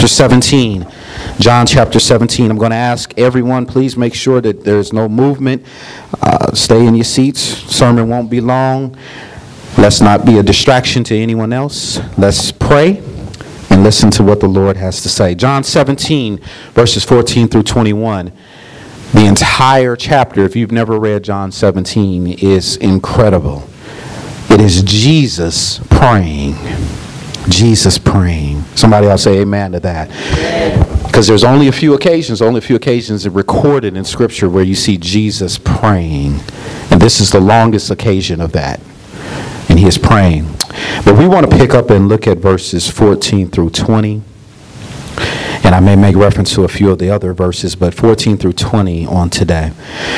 chapter 17. John chapter 17. I'm going to ask everyone, please make sure that there's no movement. Stay in your seats. Sermon won't be long. Let's not be a distraction to anyone else. Let's pray and listen to what the Lord has to say. John 17, verses 14 through 21. The entire chapter, if you've never read John 17, is incredible. It is Jesus praying. Jesus praying. Somebody else say amen to that. Because there's only a few occasions recorded in Scripture where you see Jesus praying. And this is the longest occasion of that. And he is praying. But we want to pick up and look at verses 14 through 20. And I may make reference to a few of the other verses, but 14 through 20 on today.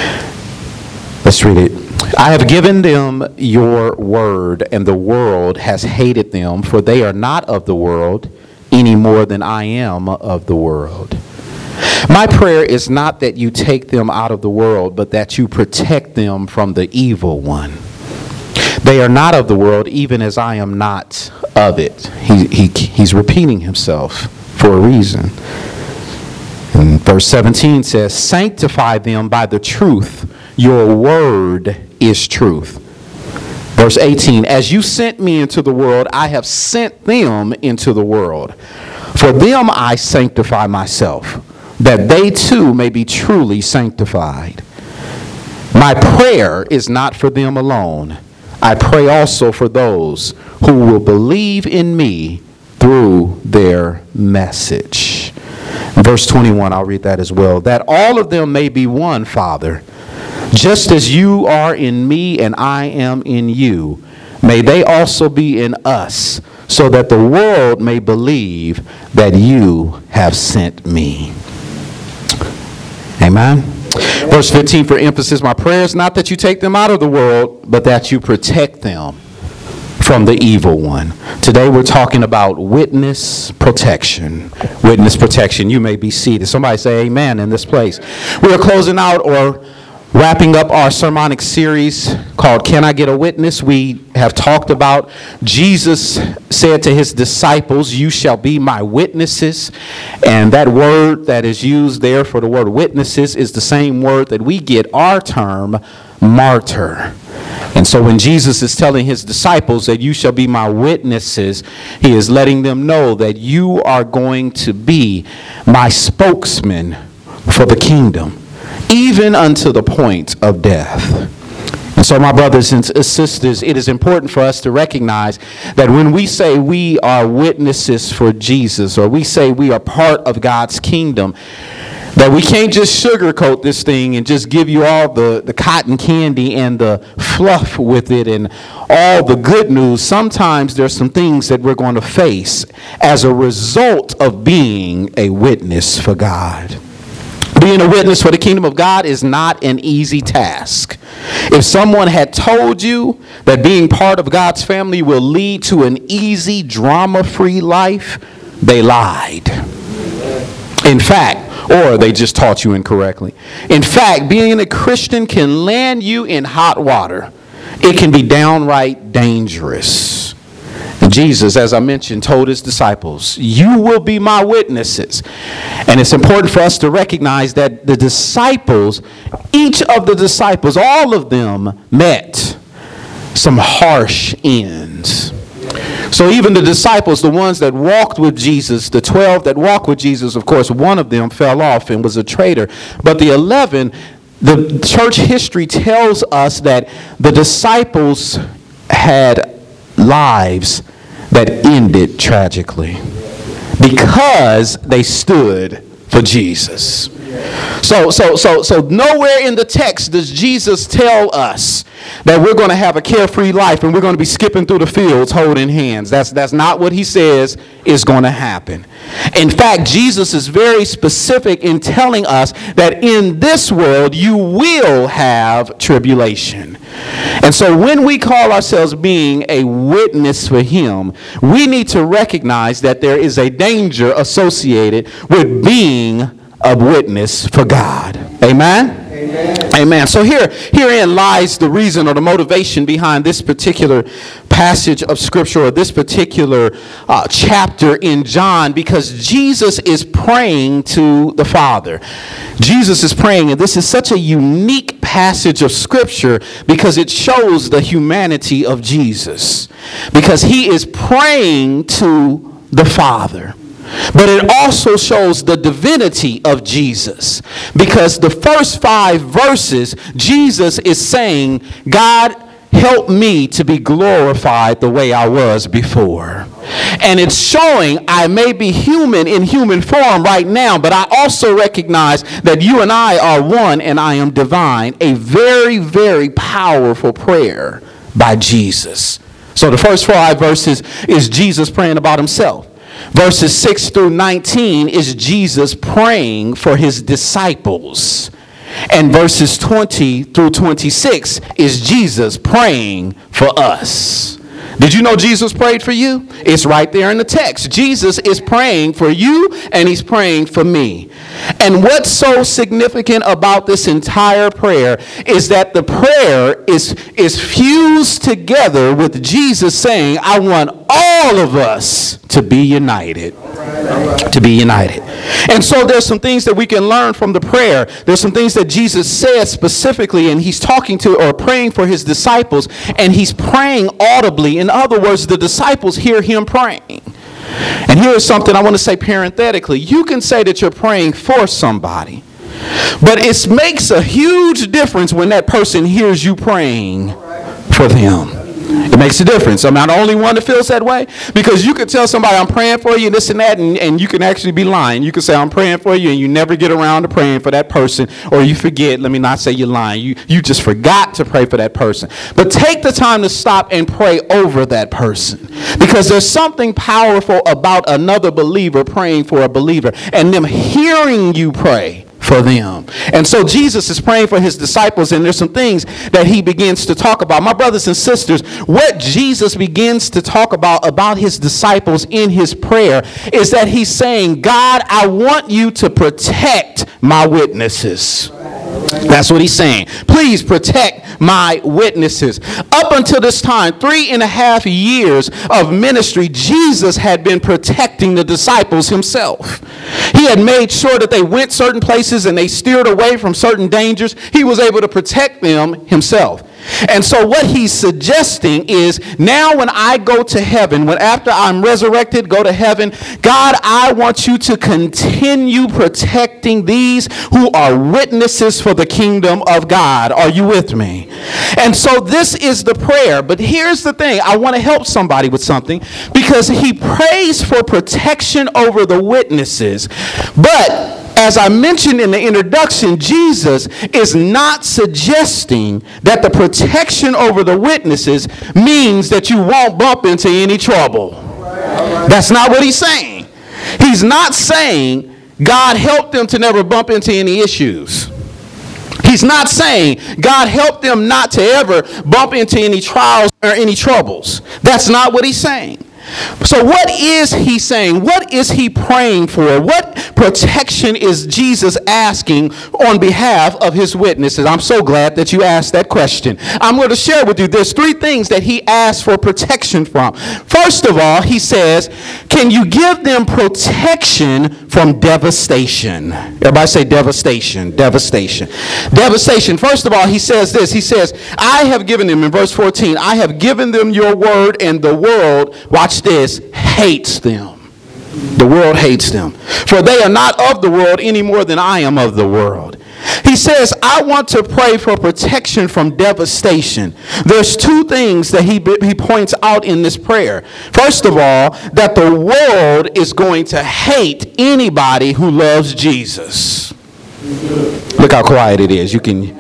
Let's read it. I have given them your word, and the world has hated them, for they are not of the world any more than I am of the world. My prayer is not that you take them out of the world, but that you protect them from the evil one. They are not of the world, even as I am not of it. He's repeating himself for a reason. And verse 17 says, sanctify them by the truth. Your word is truth. Verse 18, as you sent me into the world, I have sent them into the world. For them I sanctify myself, that they too may be truly sanctified. My prayer is not for them alone. I pray also for those who will believe in me through their message. Verse 21, I'll read that as well. That all of them may be one, Father. Just as you are in me and I am in you, may they also be in us, so that the world may believe that you have sent me. Amen. Verse 15 for emphasis, my prayer is not that you take them out of the world, but that you protect them from the evil one. Today we're talking about witness protection. Witness protection. You may be seated. Somebody say amen in this place. We are closing out or wrapping up our sermonic series called Can I Get a Witness? We have talked about Jesus said to his disciples, you shall be my witnesses. And that word that is used there for the word witnesses is the same word that we get our term martyr. And so when Jesus is telling his disciples that you shall be my witnesses, he is letting them know that you are going to be my spokesman for the kingdom, even unto the point of death. And so, my brothers and sisters, it is important for us to recognize that when we say we are witnesses for Jesus, or we say we are part of God's kingdom, that we can't just sugarcoat this thing and just give you all the cotton candy and the fluff with it and all the good news. Sometimes there's some things that we're going to face as a result of being a witness for God. Being a witness for the kingdom of God is not an easy task. If someone had told you that being part of God's family will lead to an easy, drama-free life, they lied. In fact, or they just taught you incorrectly. In fact, being a Christian can land you in hot water. It can be downright dangerous. And Jesus, as I mentioned, told his disciples, you will be my witnesses. And it's important for us to recognize that the disciples, each of the disciples, all of them met some harsh ends. So even the disciples, the ones that walked with Jesus, the 12 that walked with Jesus, of course, one of them fell off and was a traitor. But the 11, the church history tells us that the disciples had lives that ended tragically because they stood for Jesus. So nowhere in the text does Jesus tell us that we're going to have a carefree life and we're going to be skipping through the fields holding hands. That's not what he says is going to happen. In fact, Jesus is very specific in telling us that in this world you will have tribulation. And so when we call ourselves being a witness for him, we need to recognize that there is a danger associated with being a witness for God. Amen? Amen. So herein lies the reason or the motivation behind this particular passage of scripture or this particular chapter in John, because Jesus is praying to the Father. Jesus is praying, and this is such a unique passage of scripture because it shows the humanity of Jesus, because he is praying to the Father. But it also shows the divinity of Jesus, because the first 5 verses, Jesus is saying, God, help me to be glorified the way I was before. And it's showing I may be human in human form right now, but I also recognize that you and I are one and I am divine. A very, very powerful prayer by Jesus. So the first 5 verses is Jesus praying about himself. Verses 6 through 19 is Jesus praying for his disciples. And verses 20 through 26 is Jesus praying for us. Did you know Jesus prayed for you? It's right there in the text. Jesus is praying for you and he's praying for me. And what's so significant about this entire prayer is that the prayer is fused together with Jesus saying, I want all of us to be united. To be united. And so there's some things that we can learn from the prayer. There's some things that Jesus says specifically, and he's talking to or praying for his disciples, and he's praying audibly. In other words, the disciples hear him praying. And here's something I want to say parenthetically. You can say that you're praying for somebody, but it makes a huge difference when that person hears you praying for them. It makes a difference. I'm not the only one that feels that way, because you could tell somebody I'm praying for you, this and that, and you can actually be lying. You can say I'm praying for you and you never get around to praying for that person, or you forget. Let me not say you're lying. You just forgot to pray for that person. But take the time to stop and pray over that person, because there's something powerful about another believer praying for a believer and them hearing you pray for them. And so Jesus is praying for his disciples, and there's some things that he begins to talk about. My brothers and sisters, what Jesus begins to talk about his disciples in his prayer is that he's saying, God, I want you to protect my witnesses. That's what he's saying. Please protect my witnesses. Up until this time, 3.5 years of ministry, Jesus had been protecting the disciples himself. He had made sure that they went certain places and they steered away from certain dangers. He was able to protect them himself. And so what he's suggesting is, now when I go to heaven, when after I'm resurrected, go to heaven, God, I want you to continue protecting these who are witnesses for the kingdom of God. Are you with me? And so this is the prayer. But here's the thing. I want to help somebody with something, because he prays for protection over the witnesses. But as I mentioned in the introduction, Jesus is not suggesting that the protection over the witnesses means that you won't bump into any trouble. That's not what he's saying. He's not saying God help them to never bump into any issues. He's not saying God help them not to ever bump into any trials or any troubles. That's not what he's saying. So what is he saying? What is he praying for? What protection is Jesus asking on behalf of his witnesses? I'm so glad that you asked that question. I'm going to share with you. There's 3 things that he asks for protection from. First of all, he says, can you give them protection from devastation? Everybody say devastation, devastation, devastation. First of all, he says this. He says, I have given them, in verse 14, I have given them your word, and the world, watch this, hates them. The world hates them. For they are not of the world any more than I am of the world. He says, I want to pray for protection from devastation. There's 2 things that he points out in this prayer. First of all, that the world is going to hate anybody who loves Jesus. Look how quiet it is. You can...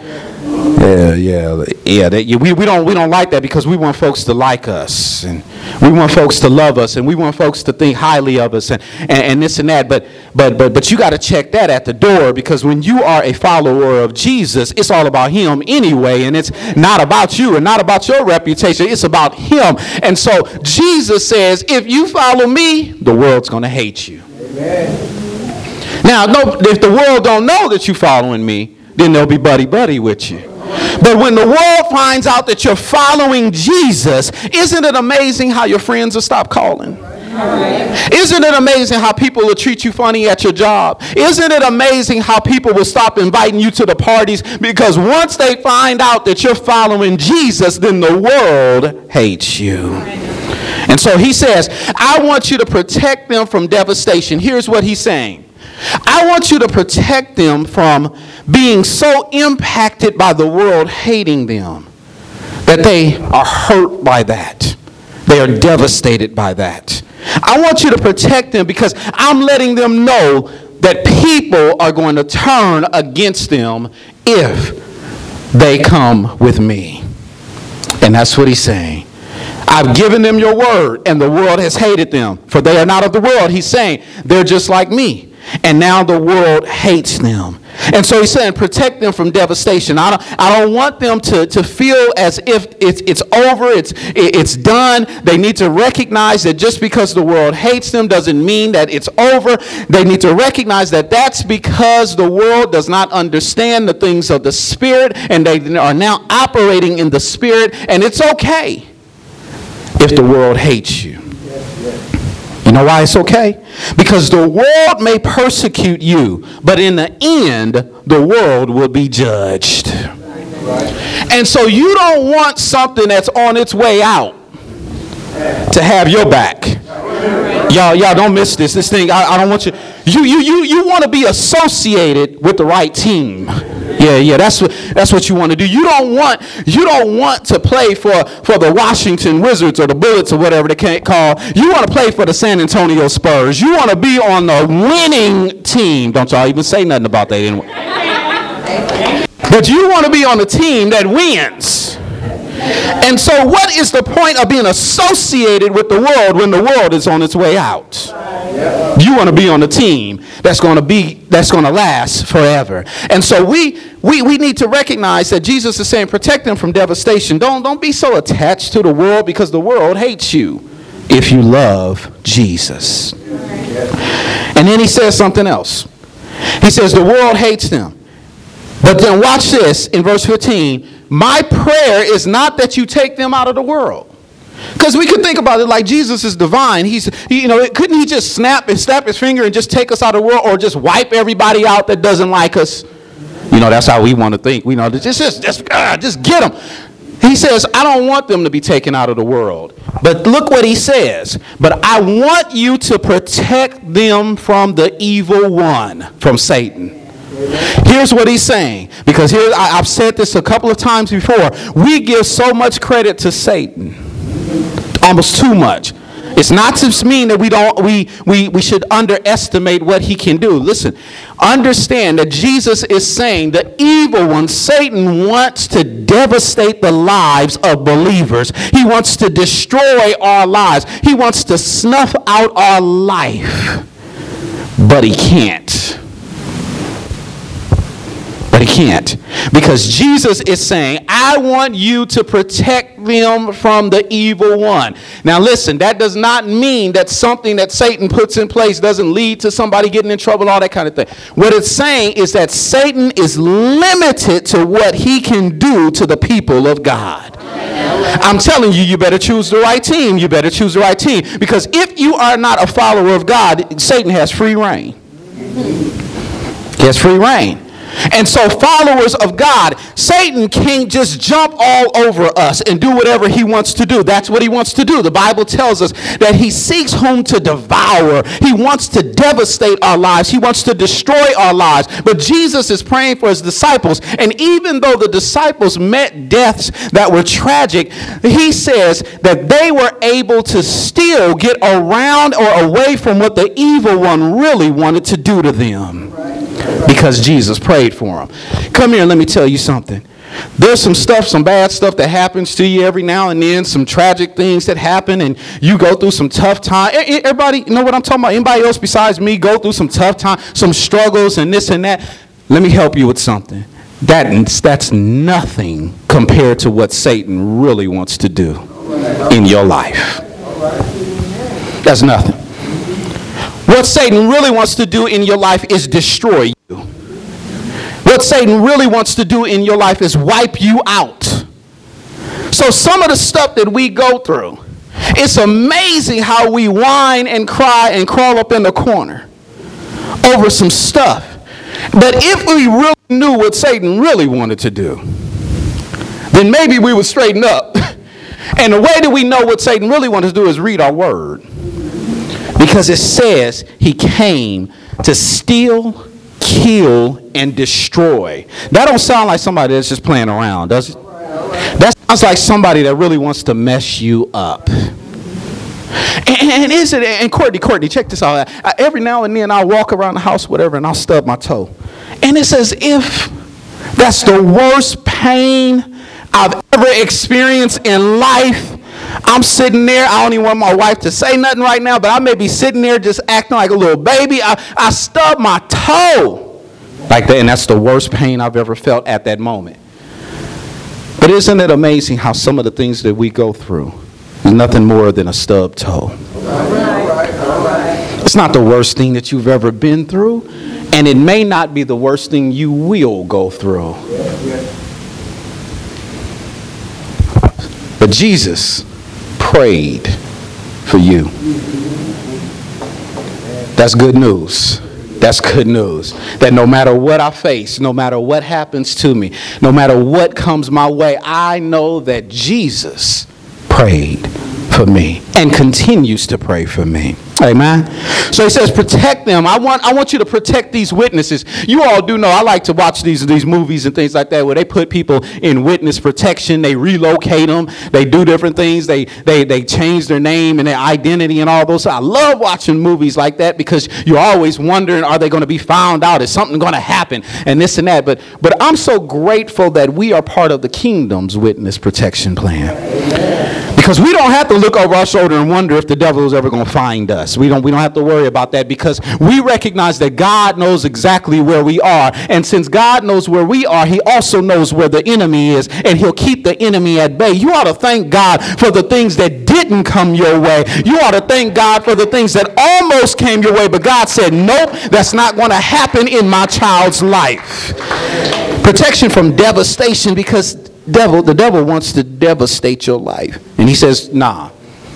Yeah. We don't like that, because we want folks to like us, and we want folks to love us, and we want folks to think highly of us, and this and that. But you got to check that at the door, because when you are a follower of Jesus, it's all about him anyway, and it's not about you and not about your reputation. It's about him. And so Jesus says, if you follow me, the world's going to hate you. Amen. Now, if the world don't know that you're following me, then they'll be buddy-buddy with you. But when the world finds out that you're following Jesus, isn't it amazing how your friends will stop calling? Isn't it amazing how people will treat you funny at your job? Isn't it amazing how people will stop inviting you to the parties? Because once they find out that you're following Jesus, then the world hates you. And so he says, I want you to protect them from devastation. Here's what he's saying. I want you to protect them from being so impacted by the world hating them that they are hurt by that. They are devastated by that. I want you to protect them because I'm letting them know that people are going to turn against them if they come with me. And that's what he's saying. I've given them your word, and the world has hated them, for they are not of the world. He's saying they're just like me. And now the world hates them. And so he's saying protect them from devastation. I don't want them to feel as if it's over, it's done. They need to recognize that just because the world hates them doesn't mean that it's over. They need to recognize that that's because the world does not understand the things of the Spirit, and they are now operating in the Spirit, and it's okay if the world hates you. You know why it's okay? Because the world may persecute you, but in the end, the world will be judged. And so you don't want something that's on its way out to have your back. Y'all don't miss this. This thing, I don't want you. You want to be associated with the right team. Yeah, that's what you want to do. You don't want to play for the Washington Wizards or the Bullets or whatever they can't call. You want to play for the San Antonio Spurs. You want to be on the winning team. Don't y'all even say nothing about that anymore. But you want to be on the team that wins. And so what is the point of being associated with the world when the world is on its way out? You want to be on the team that's going to last forever. And so we need to recognize that Jesus is saying protect them from devastation. Don't be so attached to the world because the world hates you if you love Jesus. And then he says something else. He says the world hates them. But then watch this in verse 15. My prayer is not that you take them out of the world. Because we could think about it like Jesus is divine. Couldn't he just snap his finger and just take us out of the world, or just wipe everybody out that doesn't like us? That's how we want to think. Just get them. He says, I don't want them to be taken out of the world. But look what he says. But I want you to protect them from the evil one, from Satan. Here's what he's saying, because I've said this a couple of times before. We give so much credit to Satan, almost too much. It's not to mean that we should underestimate what he can do. Listen, understand that Jesus is saying the evil one, Satan, wants to devastate the lives of believers. He wants to destroy our lives. He wants to snuff out our life, but he can't. But he can't, because Jesus is saying, I want you to protect them from the evil one. Now listen, that does not mean that something that Satan puts in place doesn't lead to somebody getting in trouble, all that kind of thing. What it's saying is that Satan is limited to what he can do to the people of God. I'm telling you, you better choose the right team. You better choose the right team, because if you are not a follower of God, Satan has free reign. He has free reign. And so followers of God, Satan can't just jump all over us and do whatever he wants to do. That's what he wants to do. The Bible tells us that he seeks whom to devour. He wants to devastate our lives. He wants to destroy our lives. But Jesus is praying for his disciples. And even though the disciples met deaths that were tragic, he says that they were able to still get around or away from what the evil one really wanted to do to them. Because Jesus prayed for them. Come here and let me tell you something. There's some bad stuff that happens to you every now and then, some tragic things that happen, and you go through some tough time. Everybody, you know what I'm talking about? Anybody else besides me go through some tough time, some struggles and this and that? Let me help you with something. That's nothing compared to what Satan really wants to do in your life. That's nothing. What Satan really wants to do in your life is destroy you. What Satan really wants to do in your life is wipe you out. So some of the stuff that we go through, it's amazing how we whine and cry and crawl up in the corner over some stuff. But if we really knew what Satan really wanted to do, then maybe we would straighten up. And the way that we know what Satan really wanted to do is read our word. Because it says he came to steal, kill, and destroy. That don't sound like somebody that's just playing around, does it? That sounds like somebody that really wants to mess you up. And Courtney, check this out. Every now and then I'll walk around the house, whatever, and I'll stub my toe. And it's as if that's the worst pain I've ever experienced in life. I'm sitting there. I don't even want my wife to say nothing right now, but I may be sitting there just acting like a little baby. I stubbed my toe like that, and that's the worst pain I've ever felt at that moment. But isn't it amazing how some of the things that we go through is nothing more than a stubbed toe? It's not the worst thing that you've ever been through, and it may not be the worst thing you will go through. But Jesus prayed for you. That's good news. That's good news. That no matter what I face, no matter what happens to me, no matter what comes my way, I know that Jesus prayed for me and continues to pray for me. Amen. So he says, protect them. I want you to protect these witnesses. You all do know I like to watch these movies and things like that where they put people in witness protection. They relocate them. They do different things. They change their name and their identity and all those. I love watching movies like that because you're always wondering, are they going to be found out? Is something going to happen? And this and that. But I'm so grateful that we are part of the kingdom's witness protection plan. Because we don't have to look over our shoulder and wonder if the devil is ever going to find us. We don't have to worry about that because we recognize that God knows exactly where we are. And since God knows where we are, he also knows where the enemy is, and he'll keep the enemy at bay. You ought to thank God for the things that didn't come your way. You ought to thank God for the things that almost came your way, but God said, nope, that's not going to happen in my child's life. Protection from devastation, because the devil wants to devastate your life. And he says, no.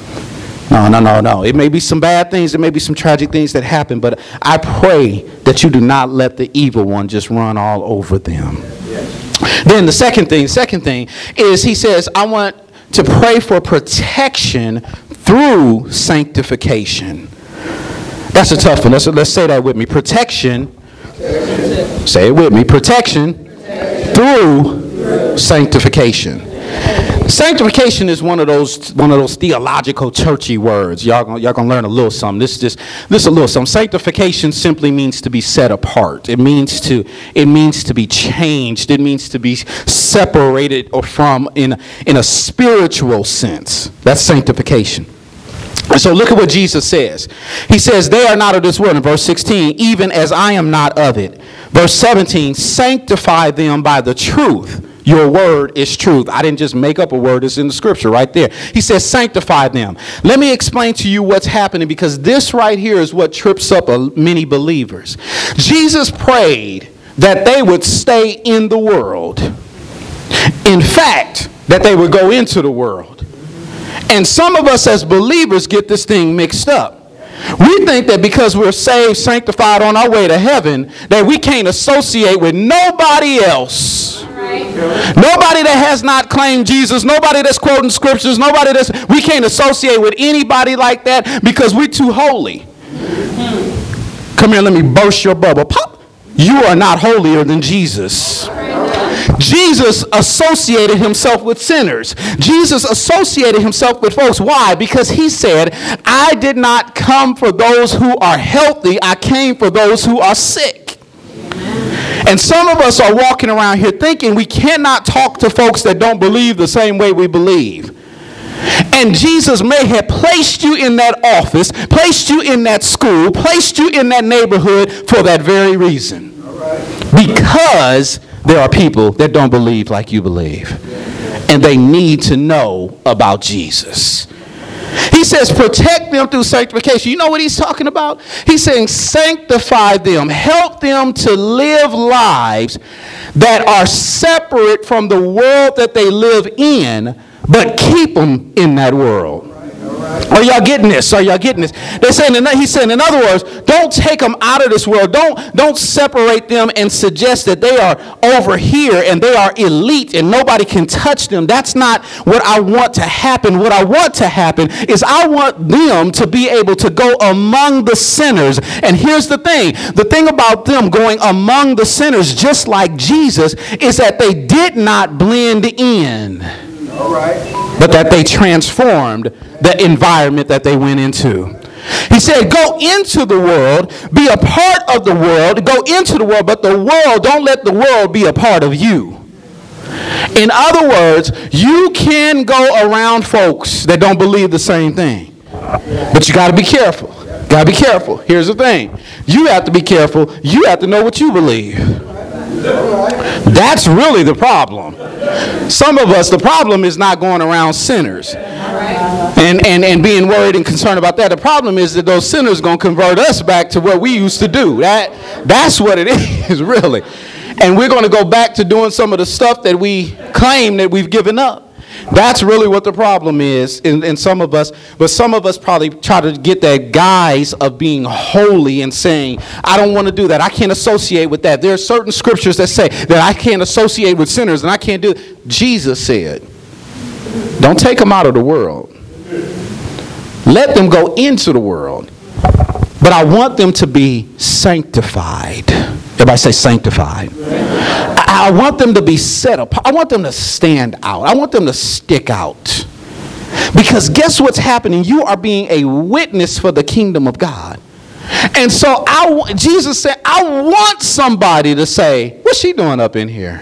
It may be some bad things. It may be some tragic things that happen. But I pray that you do not let the evil one just run all over them. Yes. Then the second thing is he says, I want to pray for protection through sanctification. That's a tough one. Let's say that with me. Protection. Say it with me. Protection through sanctification. Sanctification is one of those theological churchy words. Y'all gonna learn a little something. This a little something. Sanctification simply means to be set apart. It means to be changed. It means to be separated or from in a spiritual sense. That's sanctification. And so look at what Jesus says. He says, they are not of this world. In verse 16, even as I am not of it. Verse 17, sanctify them by the truth. Your word is truth. I didn't just make up a word. It's in the scripture right there. He says, sanctify them. Let me explain to you what's happening, because this right here is what trips up many believers. Jesus prayed that they would stay in the world. In fact, that they would go into the world. And some of us as believers get this thing mixed up. We think that because we're saved, sanctified, on our way to heaven, that we can't associate with nobody else. Right. Nobody that has not claimed Jesus, nobody that's quoting scriptures, we can't associate with anybody like that because we're too holy. Come here, let me burst your bubble. Pop. You are not holier than Jesus. Jesus associated himself with sinners. Jesus associated himself with folks. Why? Because he said, I did not come for those who are healthy. I came for those who are sick. And some of us are walking around here thinking we cannot talk to folks that don't believe the same way we believe. And Jesus may have placed you in that office, placed you in that school, placed you in that neighborhood for that very reason. Because there are people that don't believe like you believe. And they need to know about Jesus. He says protect them through sanctification. You know what he's talking about? He's saying sanctify them. Help them to live lives that are separate from the world that they live in, but keep them in that world. Are y'all getting this? Are y'all getting this? He's saying, in other words, don't take them out of this world. Don't separate them and suggest that they are over here and they are elite and nobody can touch them. That's not what I want to happen. What I want to happen is I want them to be able to go among the sinners. And here's the thing about them going among the sinners, just like Jesus, is that they did not blend in. All right. But that they transformed the environment that they went into. He said, go into the world, be a part of the world, go into the world, but the world, don't let the world be a part of you. In other words, you can go around folks that don't believe the same thing. But you got to be careful. Got to be careful. Here's the thing. You have to be careful. You have to know what you believe. That's really the problem. Some of us, the problem is not going around sinners and being worried and concerned about that. The problem is that those sinners are going to convert us back to what we used to do. That's what it is, really. And we're going to go back to doing some of the stuff that we claim that we've given up. That's really what the problem is in some of us. But some of us probably try to get that guise of being holy and saying, I don't want to do that. I can't associate with that. There are certain scriptures that say that I can't associate with sinners and I can't do it. Jesus said, don't take them out of the world. Let them go into the world. But I want them to be sanctified. Everybody say sanctified. I want them to be set apart. I want them to stand out. I want them to stick out. Because guess what's happening? You are being a witness for the kingdom of God. And so Jesus said, I want somebody to say, what's she doing up in here?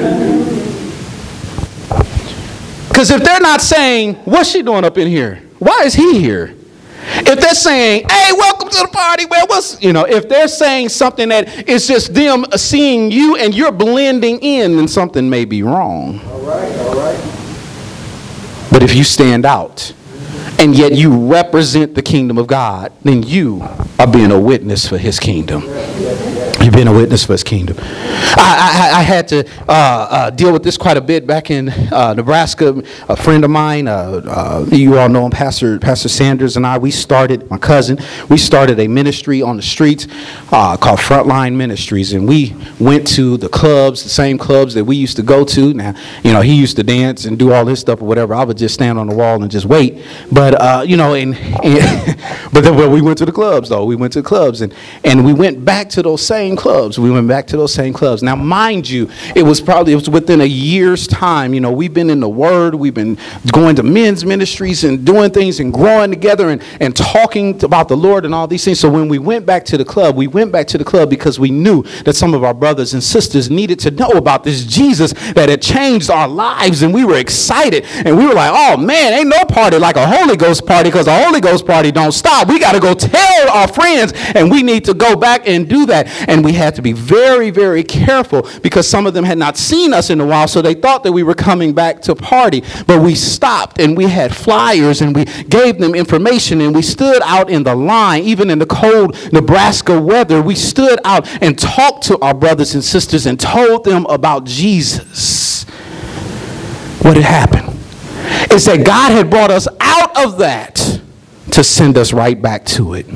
Because if they're not saying, what's she doing up in here? Why is he here? If they're saying, hey, welcome to the party, well, if they're saying something that is just them seeing you and you're blending in, then something may be wrong. All right. But if you stand out and yet you represent the kingdom of God, then you are being a witness for his kingdom. You've been a witness for his kingdom. I had to deal with this quite a bit back in Nebraska. A friend of mine, you all know him, Pastor Sanders and I, my cousin, we started a ministry on the streets called Frontline Ministries. And we went to the clubs, the same clubs that we used to go to. Now, he used to dance and do all this stuff or whatever. I would just stand on the wall and just wait. But, but then we went to the clubs, though. We went to the clubs and we went back to those same clubs. Now, mind you, it was within a year's time. We've been in the Word. We've been going to men's ministries and doing things and growing together and talking about the Lord and all these things. So when we went back to the club, because we knew that some of our brothers and sisters needed to know about this Jesus that had changed our lives. And we were excited. And we were like, oh, man, ain't no party like a Holy Ghost party, because a Holy Ghost party don't stop. We got to go tell our friends, and we need to go back and do that. And we had to be very, very careful because some of them had not seen us in a while, so they thought that we were coming back to party. But we stopped and we had flyers and we gave them information and we stood out in the line, even in the cold Nebraska weather. We stood out and talked to our brothers and sisters and told them about Jesus. What had happened is that God had brought us out of that to send us right back to it.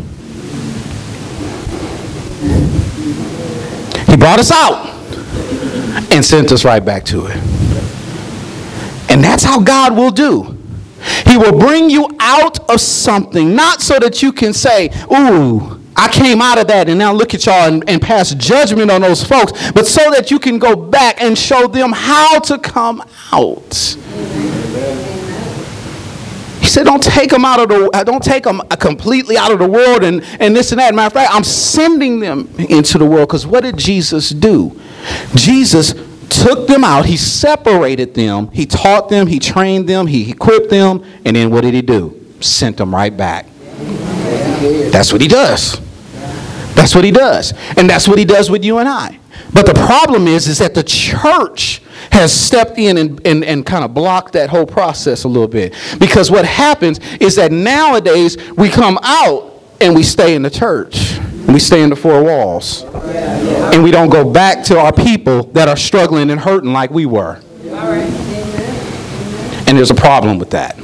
He brought us out and sent us right back to it. And that's how God will do. He will bring you out of something, not so that you can say, ooh, I came out of that and now look at y'all and pass judgment on those folks, but so that you can go back and show them how to come out. He said, don't take them completely out of the world and this and that. Matter of fact, I'm sending them into the world, because what did Jesus do? Jesus took them out. He separated them. He taught them. He trained them. He equipped them. And then what did he do? Sent them right back. That's what he does. That's what he does. And that's what he does with you and I. But the problem is that the church has stepped in and kind of blocked that whole process a little bit. Because what happens is that nowadays we come out and we stay in the church. And we stay in the four walls. And we don't go back to our people that are struggling and hurting like we were. And there's a problem with that.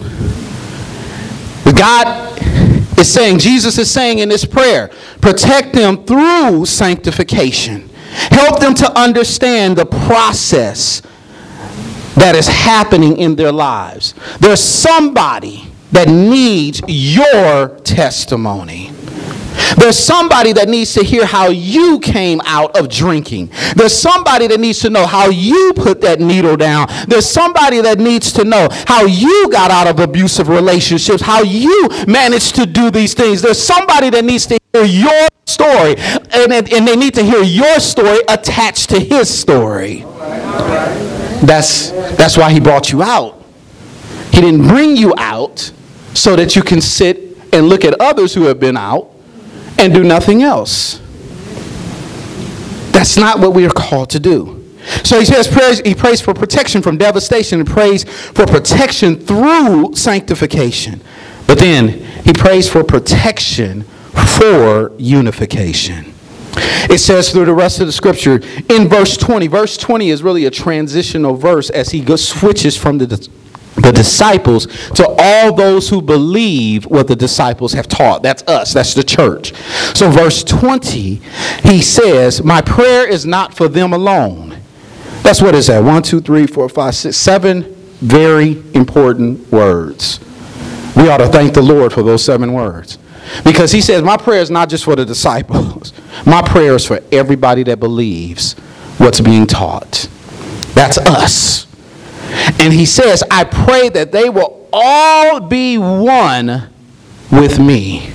God is saying, Jesus is saying in this prayer, protect them through sanctification. Help them to understand the process that is happening in their lives. There's somebody that needs your testimony. There's somebody that needs to hear how you came out of drinking. There's somebody that needs to know how you put that needle down. There's somebody that needs to know how you got out of abusive relationships, how you managed to do these things. There's somebody that needs to hear your story, and they need to hear your story attached to his story. That's why he brought you out. He didn't bring you out so that you can sit and look at others who have been out and do nothing else. That's not what we are called to do. So he says, he prays for protection from devastation and prays for protection through sanctification. But then he prays for protection for unification. It says through the rest of the scripture in verse 20. Verse 20 is really a transitional verse as he switches from the disciples to all those who believe what the disciples have taught. That's us. That's the church. So verse 20, he says, my prayer is not for them alone. That's what is that? 1, 2, 3, 4, 5, 6, 7 very important words. We ought to thank the Lord for those 7 words. Because he says, my prayer is not just for the disciples. My prayer is for everybody that believes what's being taught. That's us. And he says, I pray that they will all be one with me.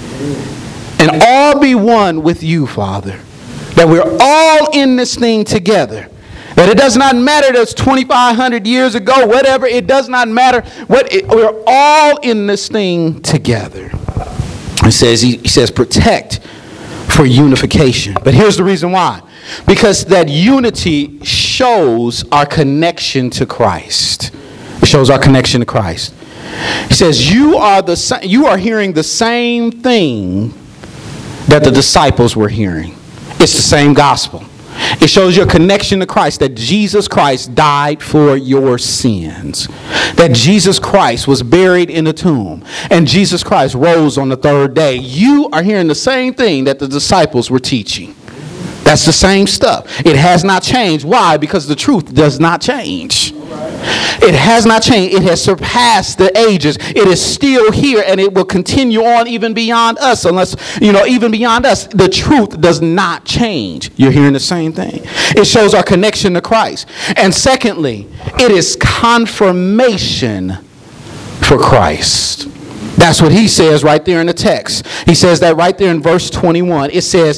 And all be one with you, Father. That we're all in this thing together. That it does not matter that it's 2,500 years ago, whatever. It does not matter. We're all in this thing together. He says, protect for unification. But here's the reason why. Because that unity shows our connection to Christ. It shows our connection to Christ. He says, you are hearing the same thing that the disciples were hearing. It's the same gospel. It shows your connection to Christ, that Jesus Christ died for your sins, that Jesus Christ was buried in a tomb, and Jesus Christ rose on the 3rd day. You are hearing the same thing that the disciples were teaching. That's the same stuff. It has not changed. Why? Because the truth does not change. It has not changed. It has surpassed the ages. It is still here, and it will continue on even beyond us. Even beyond us, the truth does not change. You're hearing the same thing. It shows our connection to Christ. And secondly, it is confirmation for Christ. That's what he says right there in the text. He says that right there in verse 21. It says,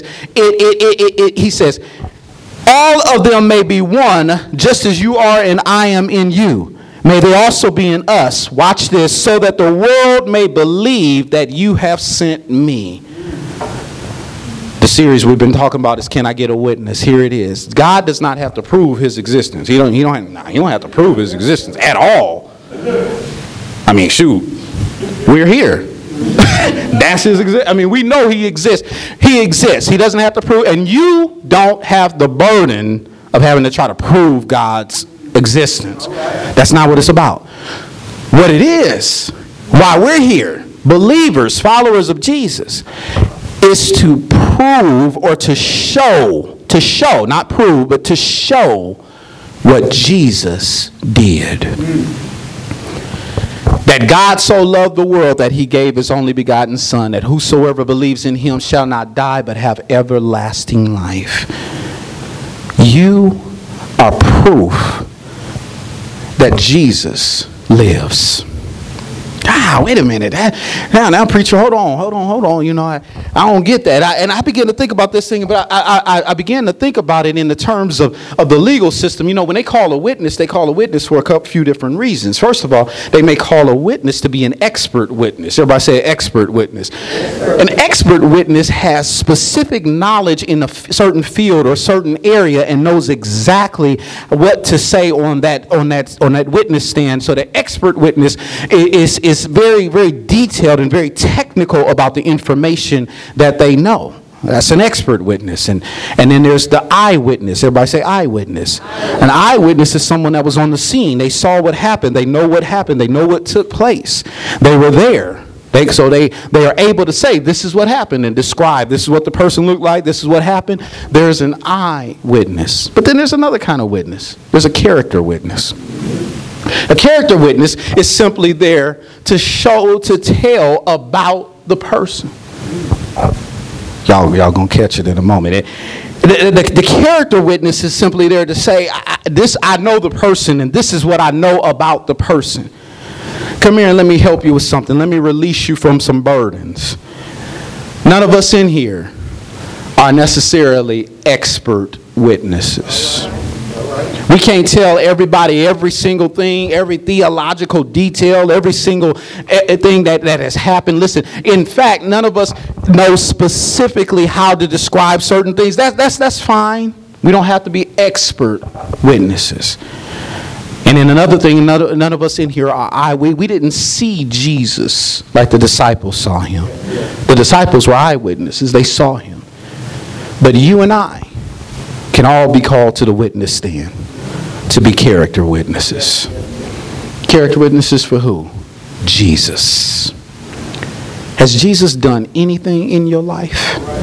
he says, all of them may be one, just as you are and I am in you. May they also be in us. Watch this. So that the world may believe that you have sent me. The series we've been talking about is Can I Get a Witness? Here it is. God does not have to prove his existence. He don't have to prove his existence at all. I mean, shoot. We're here. That's his existence. We know he exists. He exists. He doesn't have to prove. And you don't have the burden of having to try to prove God's existence. That's not what it's about. What it is, why we're here, believers, followers of Jesus, is to prove or to show, not prove, but to show what Jesus did. That God so loved the world that he gave his only begotten Son, that whosoever believes in him shall not die but have everlasting life. You are proof that Jesus lives. Wait a minute. Now, preacher, hold on. You know, I don't get that. And I began to think about this thing, but I began to think about it in the terms of the legal system. You know, when they call a witness for a few different reasons. First of all, they may call a witness to be an expert witness. Everybody say expert witness. An expert witness has specific knowledge in a certain field or certain area and knows exactly what to say on that witness stand. So the expert witness is very, very detailed and very technical about the information that they know. That's an expert witness. And then there's the eyewitness. Everybody say eyewitness. An eyewitness is someone that was on the scene. They saw what happened. They know what happened. They know what took place. They were there. So they are able to say, this is what happened, and describe, this is what the person looked like, this is what happened. There's an eyewitness. But then there's another kind of witness. There's a character witness. A character witness is simply there to tell about the person. Y'all gonna catch it in a moment. The character witness is simply there to say, I know the person, and this is what I know about the person. Come here and let me help you with something. Let me release you from some burdens. None of us in here are necessarily expert witnesses. We can't tell everybody every single thing, every theological detail, every single thing that has happened. Listen, in fact, none of us know specifically how to describe certain things. That's fine. We don't have to be expert witnesses. And then another thing, none of us in here are we didn't see Jesus like the disciples saw him. The disciples were eyewitnesses. They saw him. But you and I can all be called to the witness stand to be character witnesses. Character witnesses for who? Jesus. Has Jesus done anything in your life?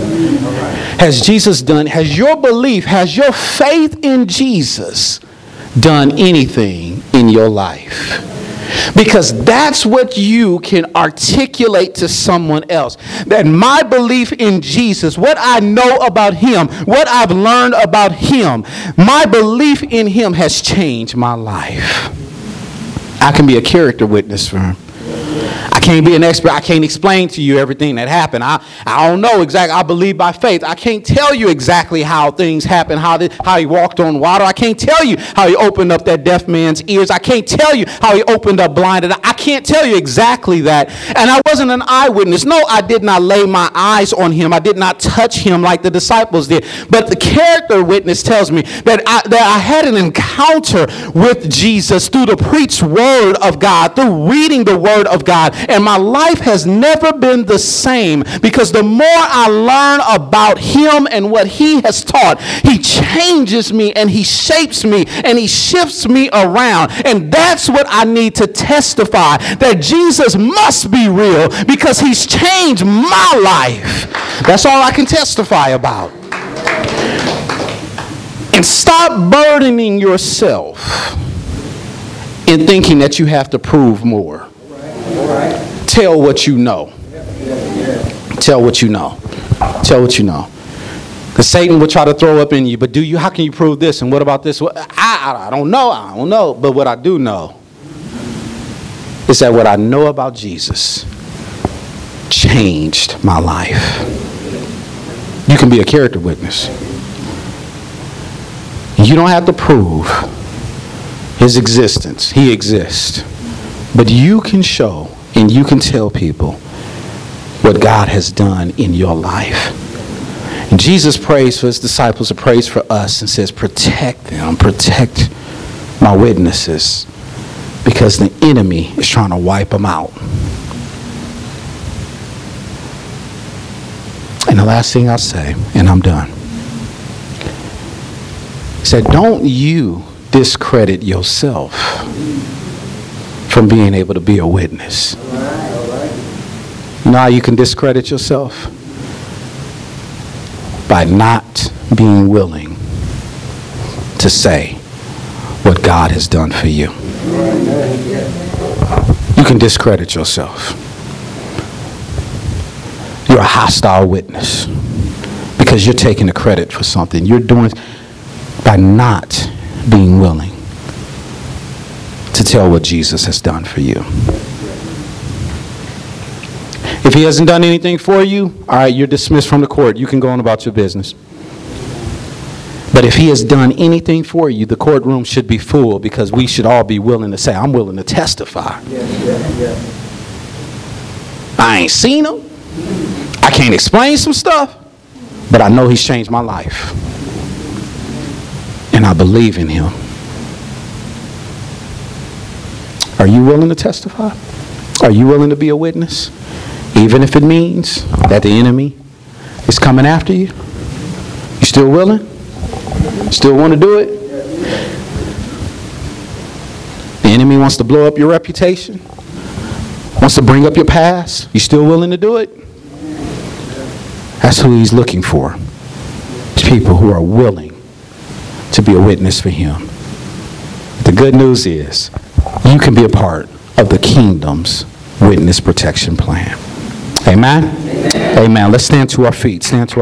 Has your belief, has your faith in Jesus done anything in your life? Because that's what you can articulate to someone else. That my belief in Jesus, what I know about him, what I've learned about him, my belief in him has changed my life. I can be a character witness for him. I can't be an expert. I can't explain to you everything that happened. I don't know exactly. I believe by faith. I can't tell you exactly how things happened, how he walked on water. I can't tell you how he opened up that deaf man's ears. I can't tell you how he opened up blinded. I can't tell you exactly that. And I wasn't an eyewitness. No, I did not lay my eyes on him. I did not touch him like the disciples did. But the character witness tells me that I had an encounter with Jesus through the preached word of God, through reading the word of God. And my life has never been the same, because the more I learn about him and what he has taught, he changes me and he shapes me and he shifts me around. And that's what I need to testify, that Jesus must be real because he's changed my life. That's all I can testify about. And stop burdening yourself in thinking that you have to prove more. Tell what you know. Tell what you know. Tell what you know. Because Satan will try to throw up in you, but how can you prove this? And what about this? I don't know. But what I do know is that what I know about Jesus changed my life. You can be a character witness. You don't have to prove his existence. He exists. But you can show and you can tell people what God has done in your life. And Jesus prays for his disciples, and prays for us, and says, protect them, protect my witnesses, because the enemy is trying to wipe them out. And the last thing I'll say, and I'm done, is that don't you discredit yourself from being able to be a witness. You know how you can discredit yourself? By not being willing to say what God has done for you. You can discredit yourself. You're a hostile witness because you're taking the credit for something. You're doing it by not being willing to tell what Jesus has done for you. If he hasn't done anything for you, all right, you're dismissed from the court. You can go on about your business. But if he has done anything for you, the courtroom should be full, because we should all be willing to say, I'm willing to testify. I ain't seen him. I can't explain some stuff, but I know he's changed my life. And I believe in him. Are you willing to testify? Are you willing to be a witness? Even if it means that the enemy is coming after you? You still willing? Still want to do it? The enemy wants to blow up your reputation, wants to bring up your past. You still willing to do it? That's who he's looking for. People who are willing to be a witness for him. The good news is you can be a part of the kingdom's witness protection plan. Amen? Amen. Let's stand to our feet. Stand to our